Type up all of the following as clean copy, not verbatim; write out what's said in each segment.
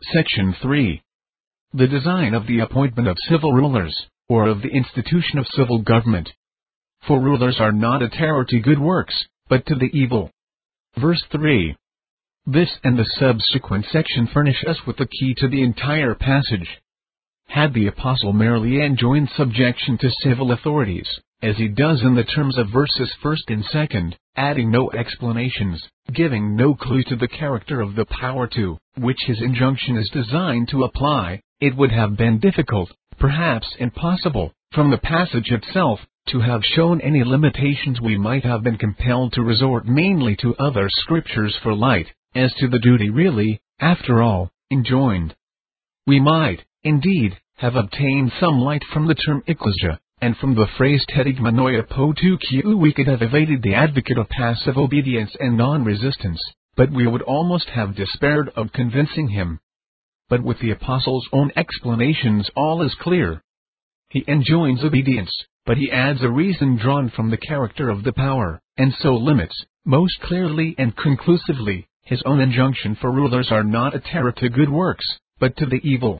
Section 3. The design of the appointment of civil rulers, or of the institution of civil government. For rulers are not a terror to good works, but to the evil. Verse 3. This and the subsequent section furnish us with the key to the entire passage. Had the apostle merely enjoined subjection to civil authorities, as he does in the terms of verses 1 and 2, adding no explanations, giving no clue to the character of the power to which his injunction is designed to apply, it would have been difficult, perhaps impossible, from the passage itself, to have shown any limitations. We might have been compelled to resort mainly to other scriptures for light, as to the duty really, after all, enjoined. We might, indeed, have obtained some light from the term ecclesia, and from the phrase tetigmanoia potukiu we could have evaded the advocate of passive obedience and non-resistance, but we would almost have despaired of convincing him. But with the apostle's own explanations all is clear. He enjoins obedience, but he adds a reason drawn from the character of the power, and so limits, most clearly and conclusively, his own injunction for rulers are not a terror to good works, but to the evil.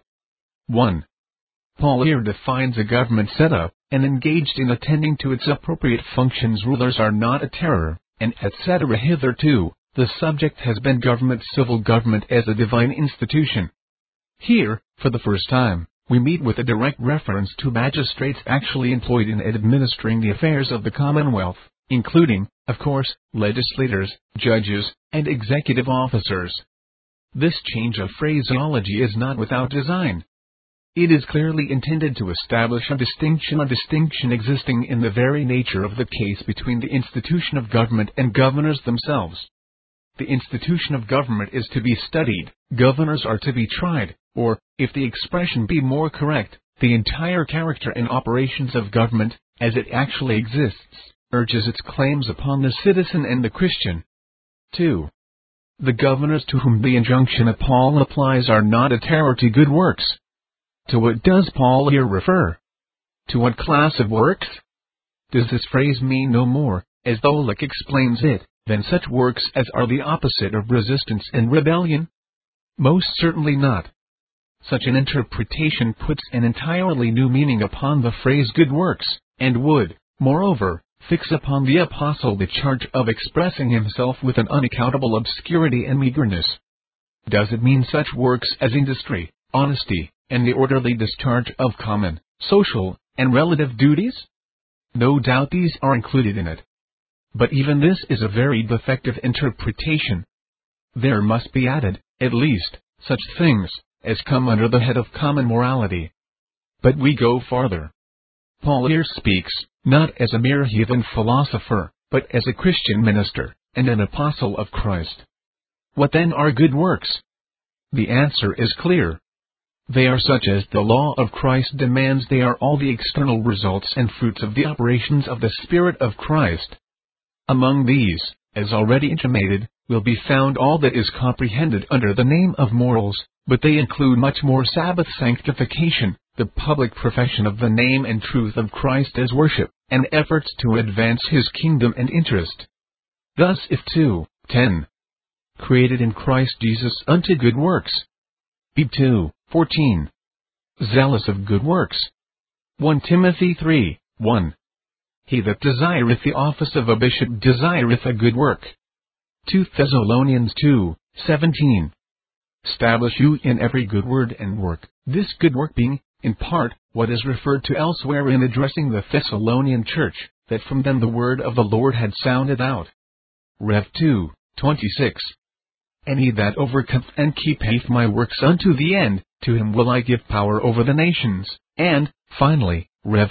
1. Paul here defines a government set up, and engaged in attending to its appropriate functions. Rulers are not a terror, and etc. Hitherto, the subject has been government, civil government as a divine institution. Here, for the first time, we meet with a direct reference to magistrates actually employed in administering the affairs of the Commonwealth, including, of course, legislators, judges, and executive officers. This change of phraseology is not without design. It is clearly intended to establish a distinction existing in the very nature of the case between the institution of government and governors themselves. The institution of government is to be studied, governors are to be tried, or, if the expression be more correct, the entire character and operations of government, as it actually exists, urges its claims upon the citizen and the Christian. 2. The governors to whom the injunction of Paul applies are not a terror to good works. To what does Paul here refer? To what class of works? Does this phrase mean no more, as Tholick explains it, than such works as are the opposite of resistance and rebellion? Most certainly not. Such an interpretation puts an entirely new meaning upon the phrase good works, and would, moreover, fix upon the apostle the charge of expressing himself with an unaccountable obscurity and meagerness. Does it mean such works as industry, honesty, and the orderly discharge of common, social, and relative duties? No doubt these are included in it. But even this is a very defective interpretation. There must be added, at least, such things as come under the head of common morality. But we go farther. Paul here speaks, not as a mere heathen philosopher, but as a Christian minister, and an apostle of Christ. What then are good works? The answer is clear. They are such as the law of Christ demands. They are all the external results and fruits of the operations of the Spirit of Christ. Among these, as already intimated, will be found all that is comprehended under the name of morals, but they include much more: Sabbath sanctification, the public profession of the name and truth of Christ as worship, and efforts to advance His kingdom and interest. Thus if 2:10, created in Christ Jesus unto good works. B 2:14, zealous of good works. 1 Timothy 3:1, he that desireth the office of a bishop desireth a good work. 2 Thessalonians 2:17, establish you in every good word and work, this good work being, in part, what is referred to elsewhere in addressing the Thessalonian church, that from them the word of the Lord had sounded out. Rev 2:26, and he that overcometh and keepeth my works unto the end, to him will I give power over the nations. And, finally, Rev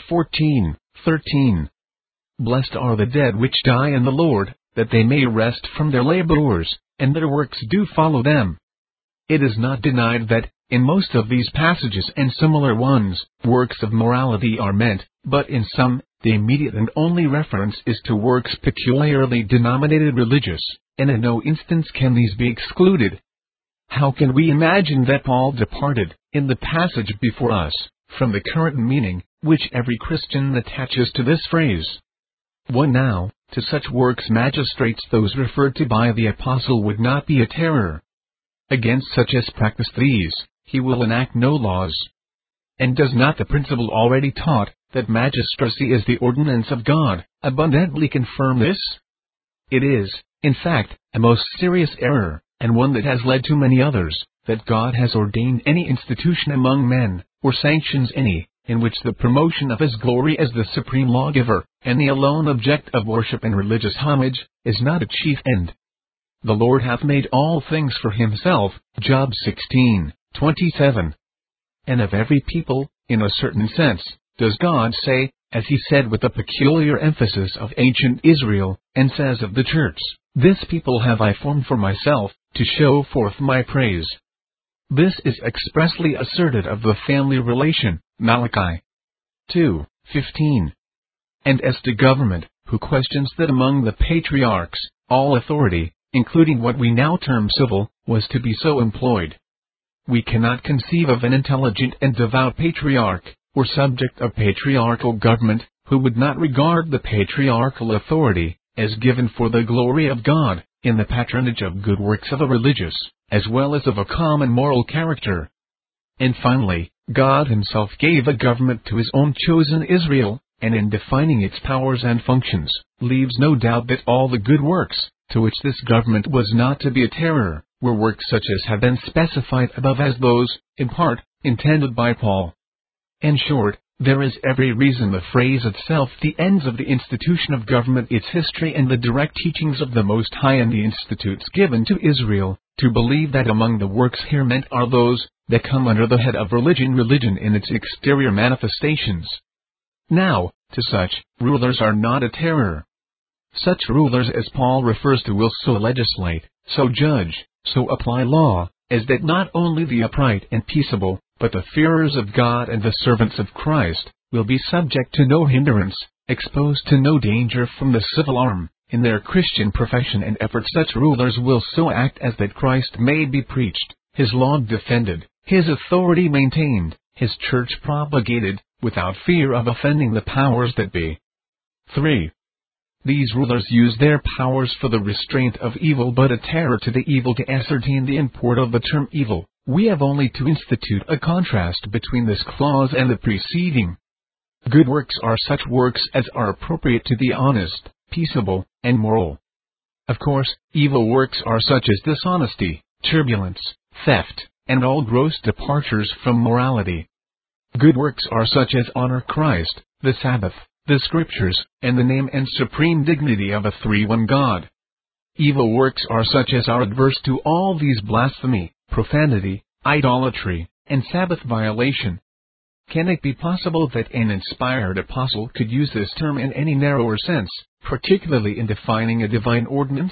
14:13, blessed are the dead which die in the Lord, that they may rest from their labors, and their works do follow them. It is not denied that, in most of these passages and similar ones, works of morality are meant, but in some, the immediate and only reference is to works peculiarly denominated religious, and in no instance can these be excluded. How can we imagine that Paul departed, in the passage before us, from the current meaning, which every Christian attaches to this phrase? 1 Now, to such works magistrates those referred to by the apostle would not be a terror. Against such as practice these, he will enact no laws. And does not the principle already taught, that magistracy is the ordinance of God, abundantly confirm this? It is, in fact, a most serious error, and one that has led to many others, that God has ordained any institution among men, or sanctions any, in which the promotion of His glory as the supreme lawgiver, and the alone object of worship and religious homage, is not a chief end. The Lord hath made all things for Himself, Job 16:27. And of every people, in a certain sense, does God say, as He said with a peculiar emphasis of ancient Israel, and says of the church, "This people have I formed for myself, to show forth my praise." This is expressly asserted of the family relation, Malachi 2:15. And as to government, who questions that among the patriarchs, all authority, including what we now term civil, was to be so employed? We cannot conceive of an intelligent and devout patriarch, or subject of patriarchal government, who would not regard the patriarchal authority as given for the glory of God, in the patronage of good works of a religious, as well as of a common moral character. And finally, God Himself gave a government to His own chosen Israel, and in defining its powers and functions, leaves no doubt that all the good works, to which this government was not to be a terror, were works such as have been specified above as those, in part, intended by Paul. In short, there is every reason the phrase itself, the ends of the institution of government, its history and the direct teachings of the Most High and the institutes given to Israel, to believe that among the works here meant are those that come under the head of religion in its exterior manifestations. Now, to such, rulers are not a terror. Such rulers as Paul refers to will so legislate, so judge, so apply law, as that not only the upright and peaceable, but the fearers of God and the servants of Christ, will be subject to no hindrance, exposed to no danger from the civil arm, in their Christian profession and effort. Such rulers will so act as that Christ may be preached, His law defended, His authority maintained, His church propagated, without fear of offending the powers that be. 3. These rulers use their powers for the restraint of evil, but a terror to the evil. To ascertain the import of the term evil, we have only to institute a contrast between this clause and the preceding. Good works are such works as are appropriate to the honest, peaceable, and moral. Of course, evil works are such as dishonesty, turbulence, theft, and all gross departures from morality. Good works are such as honor Christ, the Sabbath, the Scriptures, and the name and supreme dignity of a three-one God. Evil works are such as are adverse to all these: blasphemy, profanity, idolatry, and Sabbath violation. Can it be possible that an inspired apostle could use this term in any narrower sense, particularly in defining a divine ordinance?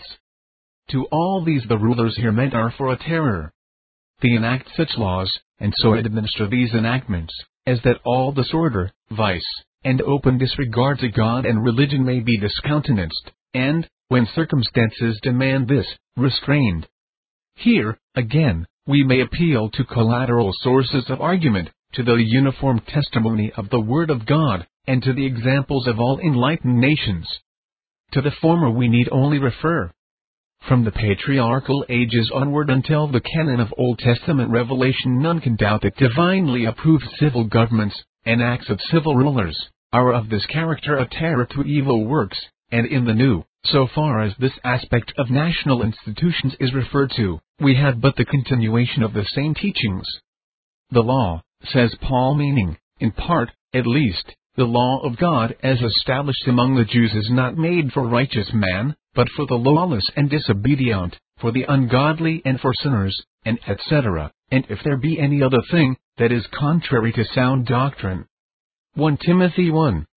To all these the rulers here meant are for a terror. They enact such laws, and so administer these enactments, as that all disorder, vice, and open disregard to God and religion may be discountenanced, and, when circumstances demand this, restrained. Here, again, we may appeal to collateral sources of argument, to the uniform testimony of the Word of God, and to the examples of all enlightened nations. To the former we need only refer. From the patriarchal ages onward until the canon of Old Testament revelation, none can doubt that divinely approved civil governments, and acts of civil rulers, are of this character, a terror to evil works, and in the New, so far as this aspect of national institutions is referred to, we have but the continuation of the same teachings. The law, says Paul, meaning, in part, at least, the law of God as established among the Jews, is not made for righteous man, but for the lawless and disobedient, for the ungodly and for sinners, and etc., and if there be any other thing that is contrary to sound doctrine. 1 Timothy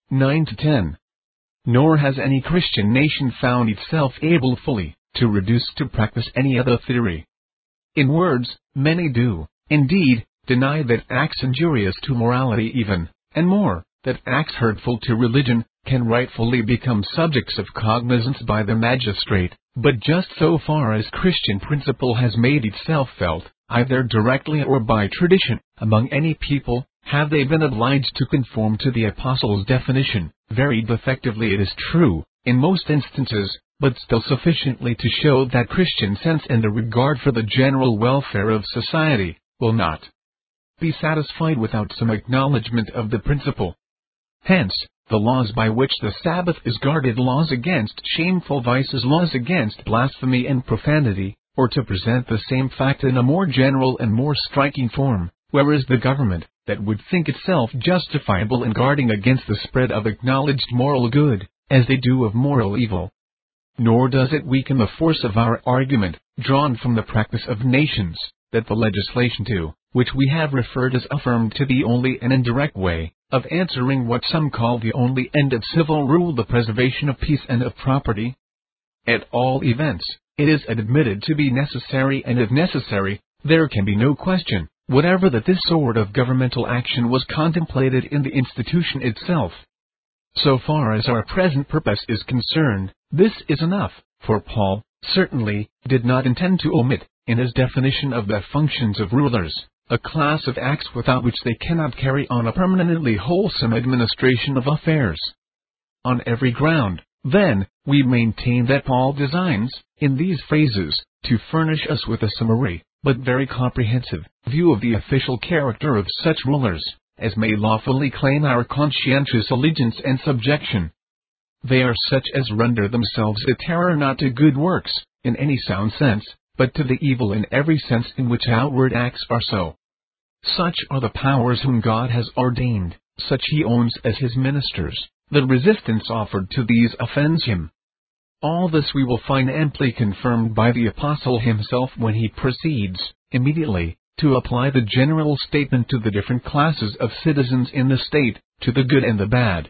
1:9-10. Nor has any Christian nation found itself able fully to reduce to practice any other theory. In words, many do, indeed, deny that acts injurious to morality even, and more, that acts hurtful to religion, can rightfully become subjects of cognizance by the magistrate, but just so far as Christian principle has made itself felt, either directly or by tradition, among any people, have they been obliged to conform to the Apostles' definition, very defectively it is true, in most instances, but still sufficiently to show that Christian sense and a regard for the general welfare of society will not be satisfied without some acknowledgment of the principle. Hence, the laws by which the Sabbath is guarded, laws against shameful vices, laws against blasphemy and profanity, or to present the same fact in a more general and more striking form, whereas the government, that would think itself justifiable in guarding against the spread of acknowledged moral good, as they do of moral evil. Nor does it weaken the force of our argument, drawn from the practice of nations, that the legislation to which we have referred is affirmed to be only an indirect way of answering what some call the only end of civil rule, the preservation of peace and of property. At all events, it is admitted to be necessary, and if necessary, there can be no question whatever that this sort of governmental action was contemplated in the institution itself. So far as our present purpose is concerned, this is enough, for Paul certainly did not intend to omit, in his definition of the functions of rulers, a class of acts without which they cannot carry on a permanently wholesome administration of affairs. On every ground, then, we maintain that Paul designs, in these phrases, to furnish us with a summary, but very comprehensive, view of the official character of such rulers as may lawfully claim our conscientious allegiance and subjection. They are such as render themselves a terror not to good works, in any sound sense, but to the evil in every sense in which outward acts are so. Such are the powers whom God has ordained, such he owns as his ministers. The resistance offered to these offends him. All this we will find amply confirmed by the Apostle himself when he proceeds, immediately, to apply the general statement to the different classes of citizens in the state, to the good and the bad.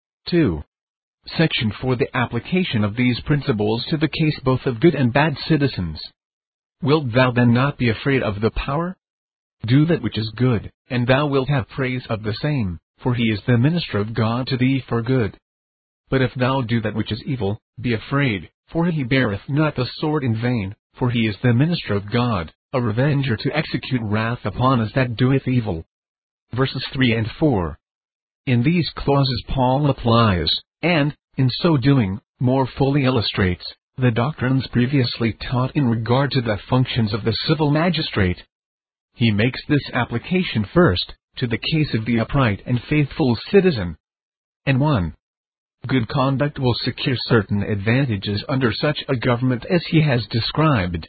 2. Section 4. The application of these principles to the case both of good and bad citizens. Wilt thou then not be afraid of the power? Do that which is good, and thou wilt have praise of the same, for he is the minister of God to thee for good. But if thou do that which is evil, be afraid, for he beareth not the sword in vain, for he is the minister of God, a revenger to execute wrath upon us that doeth evil. Verses 3 and 4. In these clauses Paul applies, and, in so doing, more fully illustrates, the doctrines previously taught in regard to the functions of the civil magistrate. He makes this application first, to the case of the upright and faithful citizen. And 1. Good conduct will secure certain advantages under such a government as he has described.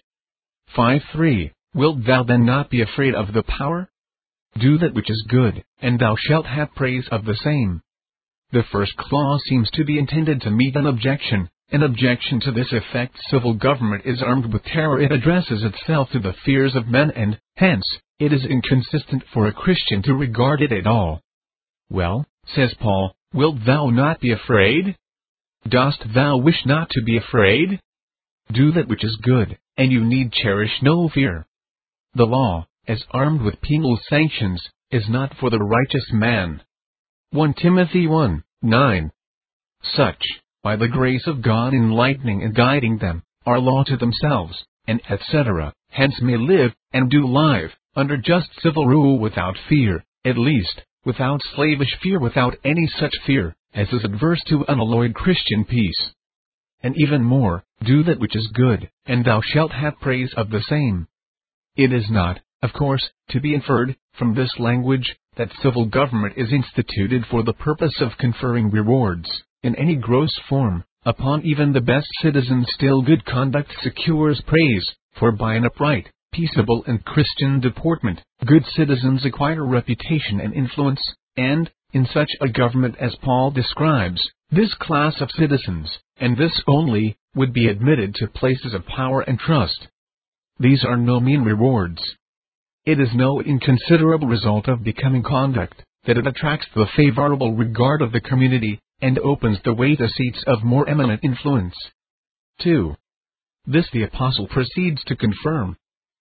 5.3. Wilt thou then not be afraid of the power? Do that which is good, and thou shalt have praise of the same. The first clause seems to be intended to meet an objection. An objection to this effect: civil government is armed with terror. It addresses itself to the fears of men, and, hence, it is inconsistent for a Christian to regard it at all. Well, says Paul, wilt thou not be afraid? Dost thou wish not to be afraid? Do that which is good, and you need cherish no fear. The law, as armed with penal sanctions, is not for the righteous man. 1 Timothy 1:9. Such, by the grace of God enlightening and guiding them, are law to themselves, and etc., hence may live, and do live, under just civil rule without fear, at least, without slavish fear, without any such fear as is adverse to unalloyed Christian peace. And even more, do that which is good, and thou shalt have praise of the same. It is not, of course, to be inferred, from this language, that civil government is instituted for the purpose of conferring rewards, in any gross form, upon even the best citizens. Still, good conduct secures praise, for by an upright, peaceable and Christian deportment, good citizens acquire reputation and influence, and, in such a government as Paul describes, this class of citizens, and this only, would be admitted to places of power and trust. These are no mean rewards. It is no inconsiderable result of becoming conduct, that it attracts the favorable regard of the community, and opens the way to seats of more eminent influence. 2. This the Apostle proceeds to confirm.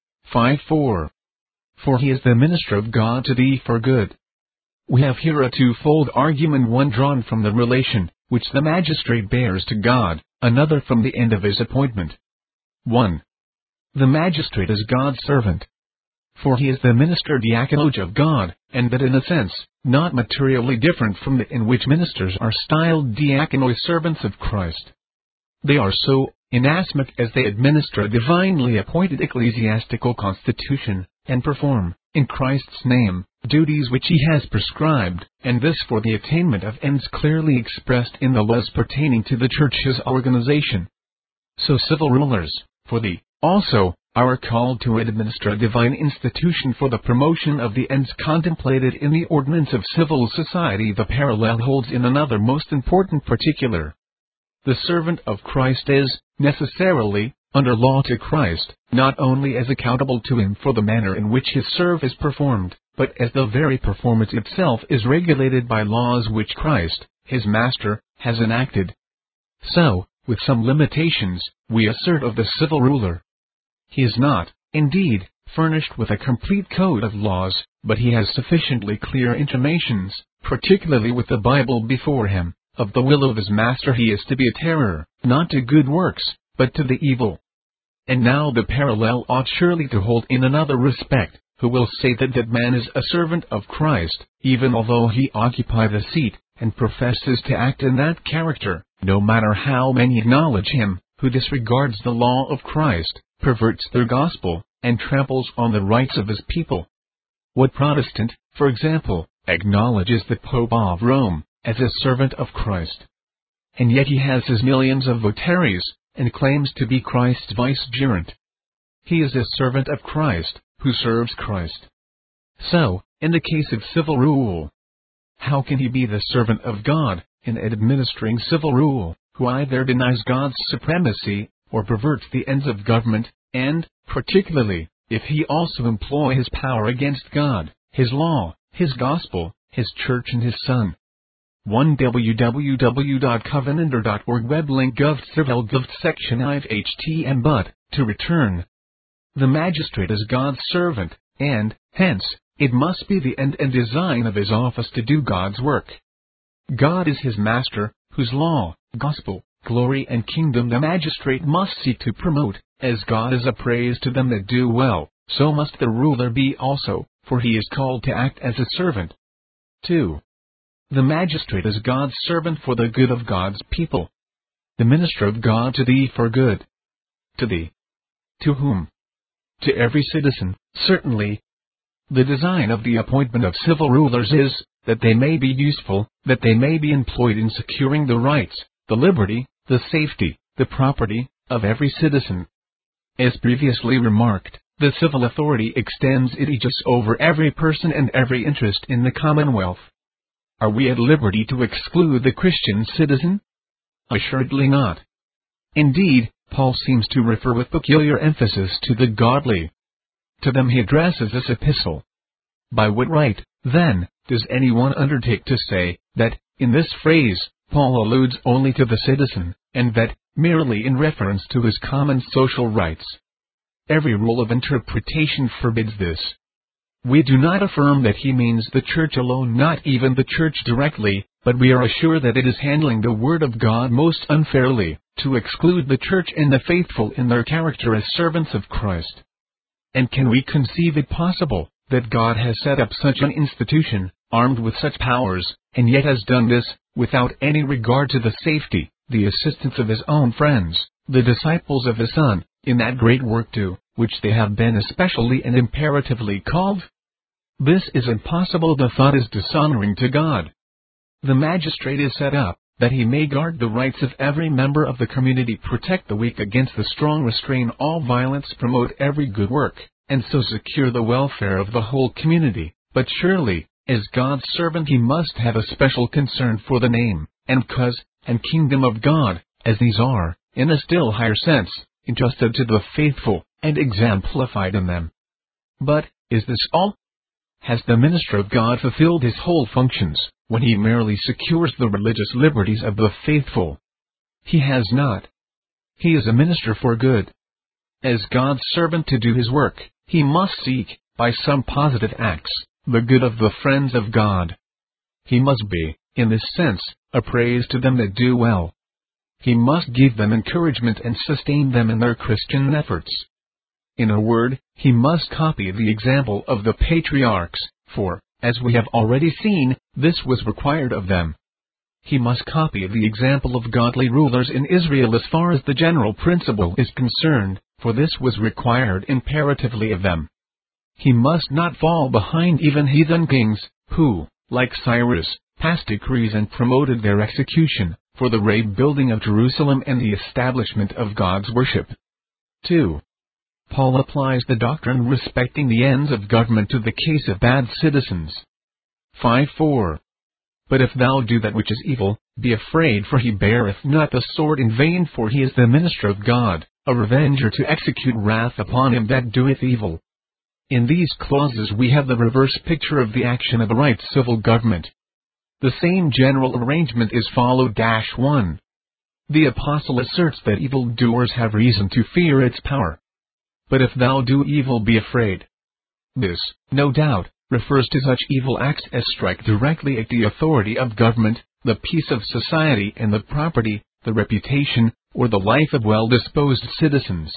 5.4. For he is the minister of God to thee for good. We have here a twofold argument, one drawn from the relation which the magistrate bears to God, another from the end of his appointment. 1. The magistrate is God's servant. For he is the minister diakonos of God, and that in a sense, not materially different from the in which ministers are styled diakonos, servants of Christ. They are so, inasmuch as they administer a divinely appointed ecclesiastical constitution, and perform, in Christ's name, duties which he has prescribed, and this for the attainment of ends clearly expressed in the laws pertaining to the Church's organization. So civil rulers, for the, also, are called to administer a divine institution for the promotion of the ends contemplated in the ordinance of civil society. The parallel holds in another most important particular. The servant of Christ is, necessarily, under law to Christ, not only as accountable to him for the manner in which his service is performed, but as the very performance itself is regulated by laws which Christ, his master, has enacted. So, with some limitations, we assert of the civil ruler. He is not, indeed, furnished with a complete code of laws, but he has sufficiently clear intimations, particularly with the Bible before him, of the will of his master. He is to be a terror, not to good works, but to the evil. And now the parallel ought surely to hold in another respect. Who will say that man is a servant of Christ, even although he occupy the seat, and professes to act in that character, no matter how many acknowledge him, who disregards the law of Christ, perverts the gospel, and tramples on the rights of his people? What Protestant, for example, acknowledges the Pope of Rome as a servant of Christ? And yet he has his millions of votaries, and claims to be Christ's vicegerent. He is a servant of Christ, who serves Christ. So, in the case of civil rule, how can he be the servant of God, in administering civil rule, who either denies God's supremacy, or perverts the ends of government, and, particularly, if he also employ his power against God, his law, his gospel, his church and his Son? 1 www.covenanter.org web link gov civil gov section 5 htm. But, to return, the magistrate is God's servant, and, hence, it must be the end and design of his office to do God's work. God is his master, whose law, gospel, glory and kingdom the magistrate must seek to promote. As God is a praise to them that do well, so must the ruler be also, for he is called to act as a servant. 2. The magistrate is God's servant for the good of God's people. The minister of God to thee for good. To thee. To whom? To every citizen, certainly. The design of the appointment of civil rulers is, that they may be useful, that they may be employed in securing the rights, the liberty, the safety, the property, of every citizen. As previously remarked, the civil authority extends its aegis over every person and every interest in the commonwealth. Are we at liberty to exclude the Christian citizen? Assuredly not. Indeed, Paul seems to refer with peculiar emphasis to the godly. To them he addresses this epistle. By what right, then, does anyone undertake to say, that, in this phrase, Paul alludes only to the citizen, and that, merely in reference to his common social rights? Every rule of interpretation forbids this. We do not affirm that he means the church alone, not even the church directly, but we are assured that it is handling the word of God most unfairly, to exclude the church and the faithful in their character as servants of Christ. And can we conceive it possible, that God has set up such an institution, armed with such powers, and yet has done this, without any regard to the safety, the assistance of his own friends, the disciples of his Son, in that great work to which they have been especially and imperatively called? This is impossible. The thought is dishonoring to God. The magistrate is set up, that he may guard the rights of every member of the community, protect the weak against the strong, restrain all violence, promote every good work, and so secure the welfare of the whole community. But surely, as God's servant, he must have a special concern for the name, and cause, and kingdom of God, as these are, in a still higher sense, entrusted to the faithful, and exemplified in them. But, is this all? Has the minister of God fulfilled his whole functions, when he merely secures the religious liberties of the faithful? He has not. He is a minister for good. As God's servant to do his work, he must seek, by some positive acts, the good of the friends of God. He must be, in this sense, a praise to them that do well. He must give them encouragement and sustain them in their Christian efforts. In a word, he must copy the example of the patriarchs, for, as we have already seen, this was required of them. he must copy the example of godly rulers in Israel as far as the general principle is concerned, for this was required imperatively of them. He must not fall behind even heathen kings, who, like Cyrus, passed decrees and promoted their execution, for the rebuilding of Jerusalem and the establishment of God's worship. 2. Paul applies the doctrine respecting the ends of government to the case of bad citizens. 5:4. But if thou do that which is evil, be afraid, for he beareth not the sword in vain, for he is the minister of God, a revenger to execute wrath upon him that doeth evil. In these clauses we have the reverse picture of the action of a right civil government. The same general arrangement is followed. 1. The apostle asserts that evil-doers have reason to fear its power. But if thou do evil, be afraid. This, no doubt, refers to such evil acts as strike directly at the authority of government, the peace of society and the property, the reputation, or the life of well-disposed citizens.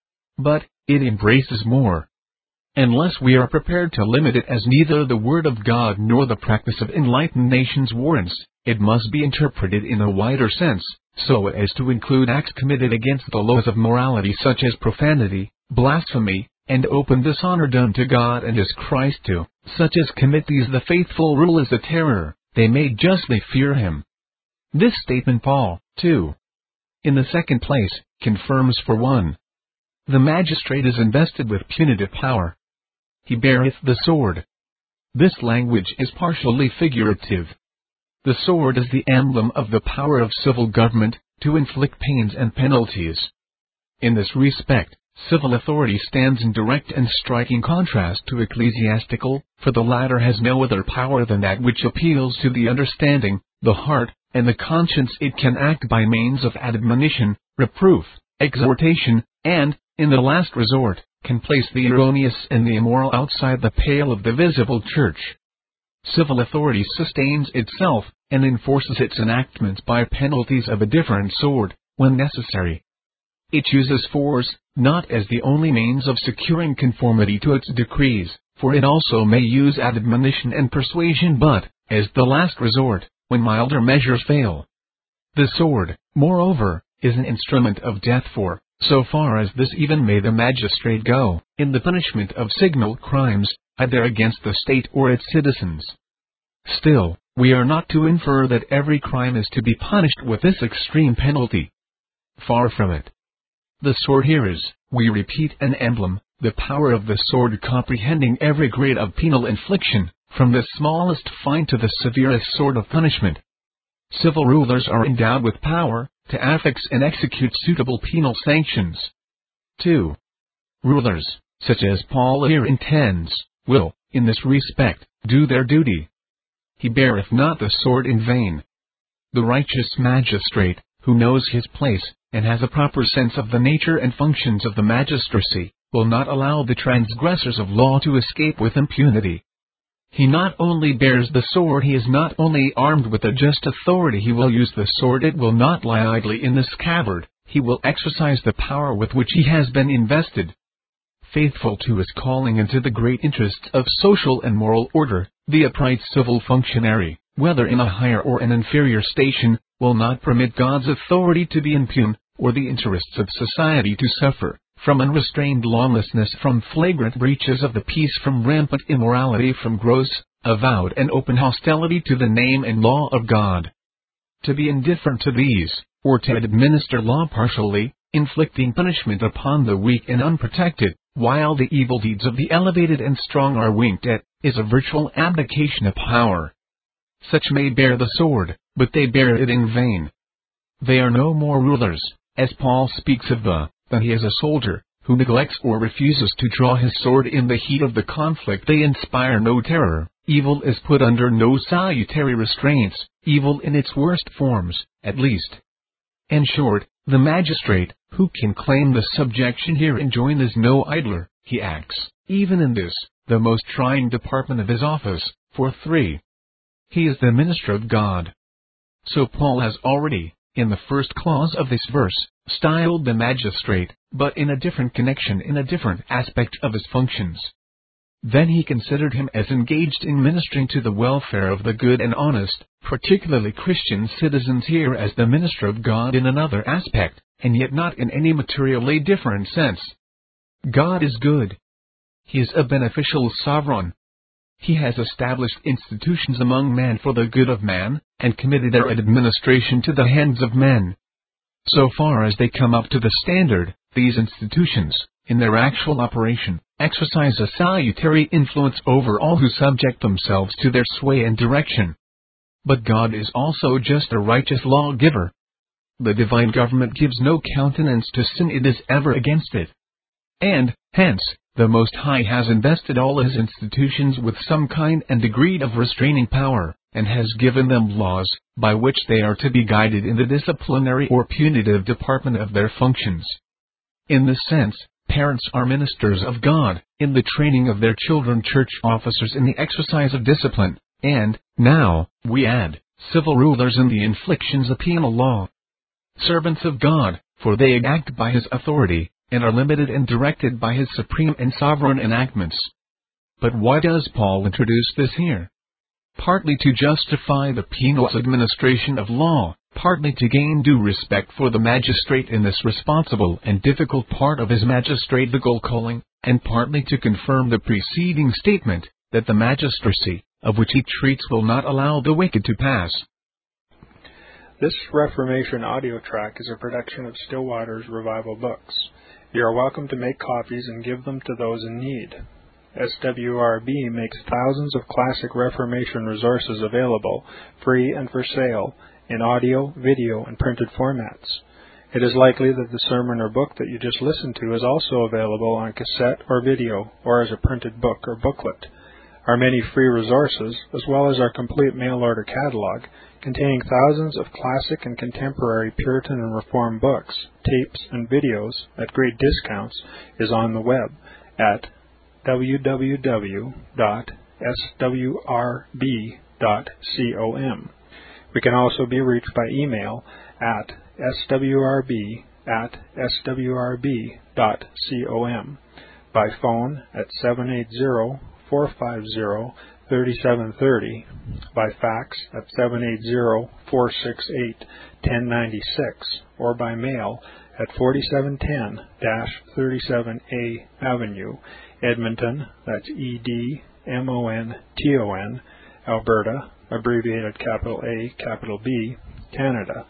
But it embraces more. Unless we are prepared to limit it as neither the Word of God nor the practice of enlightened nations warrants, it must be interpreted in a wider sense, so as to include acts committed against the laws of morality such as profanity, blasphemy, and open dishonor done to God and His Christ. To such as commit these the faithful rule is a terror, they may justly fear Him. This statement Paul, too, in the second place, confirms. For 1. The magistrate is invested with punitive power. He beareth the sword. This language is partially figurative. The sword is the emblem of the power of civil government, to inflict pains and penalties. In this respect, civil authority stands in direct and striking contrast to ecclesiastical, for the latter has no other power than that which appeals to the understanding, the heart, and the conscience. It can act by means of admonition, reproof, exhortation, and, in the last resort, can place the erroneous and the immoral outside the pale of the visible church. Civil authority sustains itself, and enforces its enactments by penalties of a different sort, when necessary. It uses force, not as the only means of securing conformity to its decrees, for it also may use admonition and persuasion, but, as the last resort, when milder measures fail. The sword, moreover, is an instrument of death, for, so far as this even may the magistrate go, in the punishment of signal crimes, either against the state or its citizens. Still, we are not to infer that every crime is to be punished with this extreme penalty. Far from it. The sword here is, we repeat, an emblem, the power of the sword comprehending every grade of penal infliction, from the smallest fine to the severest sort of punishment. Civil rulers are endowed with power to affix and execute suitable penal sanctions. 2. Rulers, such as Paul here intends, will, in this respect, do their duty. He beareth not the sword in vain. The righteous magistrate, who knows his place, and has a proper sense of the nature and functions of the magistracy, will not allow the transgressors of law to escape with impunity. He not only bears the sword, he is not only armed with a just authority, he will use the sword. It will not lie idly in the scabbard, he will exercise the power with which he has been invested. Faithful to his calling and to the great interests of social and moral order, the upright civil functionary, whether in a higher or an inferior station, will not permit God's authority to be impugned, or the interests of society to suffer, from unrestrained lawlessness, from flagrant breaches of the peace, from rampant immorality, from gross, avowed and open hostility to the name and law of God. To be indifferent to these, or to administer law partially, inflicting punishment upon the weak and unprotected, while the evil deeds of the elevated and strong are winked at, is a virtual abdication of power. Such may bear the sword, but they bear it in vain. They are no more rulers, as Paul speaks of than he is a soldier, who neglects or refuses to draw his sword in the heat of the conflict. They inspire no terror, evil is put under no salutary restraints, evil in its worst forms, at least. In short, the magistrate, who can claim the subjection here enjoined, is no idler, he acts, even in this, the most trying department of his office, for 3. He is the minister of God. So Paul has already, in the first clause of this verse, styled the magistrate, but in a different connection, in a different aspect of his functions. Then he considered him as engaged in ministering to the welfare of the good and honest, particularly Christian citizens here, as the minister of God in another aspect, and yet not in any materially different sense. God is good. He is a beneficial sovereign. He has established institutions among men for the good of man, and committed their administration to the hands of men. So far as they come up to the standard, these institutions, in their actual operation, exercise a salutary influence over all who subject themselves to their sway and direction. But God is also just a righteous lawgiver. The divine government gives no countenance to sin, it is ever against it. And, hence, the Most High has invested all his institutions with some kind and degree of restraining power, and has given them laws, by which they are to be guided in the disciplinary or punitive department of their functions. In this sense, parents are ministers of God, in the training of their children, church officers in the exercise of discipline, and, now, we add, civil rulers in the inflictions of penal law. Servants of God, for they act by his authority, and are limited and directed by his supreme and sovereign enactments. But why does Paul introduce this here? Partly to justify the penal administration of law, partly to gain due respect for the magistrate in this responsible and difficult part of his magistratical calling, and partly to confirm the preceding statement, that the magistracy, of which he treats, will not allow the wicked to pass. This Reformation audio track is a production of Still Waters Revival Books. You are welcome to make copies and give them to those in need. SWRB makes thousands of classic Reformation resources available, free and for sale, in audio, video, and printed formats. It is likely that the sermon or book that you just listened to is also available on cassette or video, or as a printed book or booklet. Our many free resources, as well as our complete mail-order catalog, containing thousands of classic and contemporary Puritan and Reformed books, tapes, and videos at great discounts, is on the web at www.swrb.com. We can also be reached by email at swrb@swrb.com, by phone at 780-450-3730, by fax at 780-468-1096, or by mail at 4710-37A Avenue, Edmonton, that's Edmonton, Alberta, abbreviated capital A, capital B, Canada,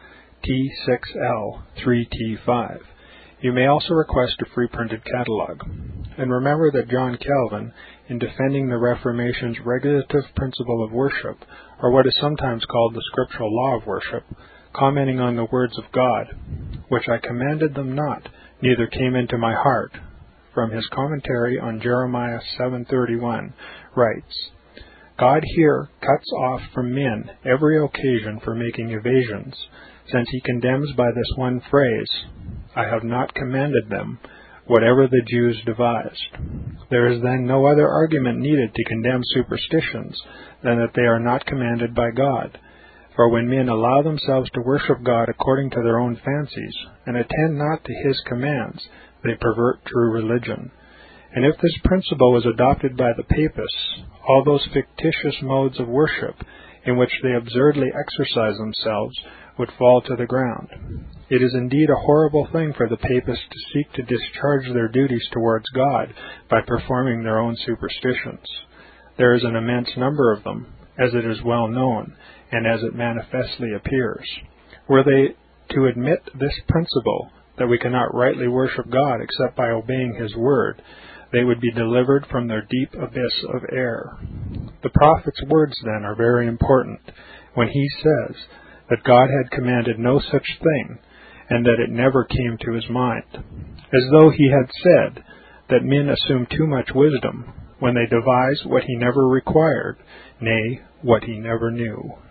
T6L3T5. You may also request a free printed catalog. And remember that John Calvin, in defending the Reformation's regulative principle of worship, or what is sometimes called the scriptural law of worship, commenting on the words of God, which I commanded them not, neither came into my heart, from his commentary on Jeremiah 7:31, writes, God here cuts off from men every occasion for making evasions, since he condemns by this one phrase, I have not commanded them, whatever the Jews devised. There is then no other argument needed to condemn superstitions than that they are not commanded by God. For when men allow themselves to worship God according to their own fancies, and attend not to his commands, they pervert true religion. And if this principle was adopted by the papists, all those fictitious modes of worship in which they absurdly exercise themselves would fall to the ground. It is indeed a horrible thing for the papists to seek to discharge their duties towards God by performing their own superstitions. There is an immense number of them, as it is well known, and as it manifestly appears. Were they to admit this principle, that we cannot rightly worship God except by obeying his word, they would be delivered from their deep abyss of error. The prophet's words, then, are very important, when he says that God had commanded no such thing, and that it never came to his mind, as though he had said that men assume too much wisdom when they devise what he never required, nay, what he never knew.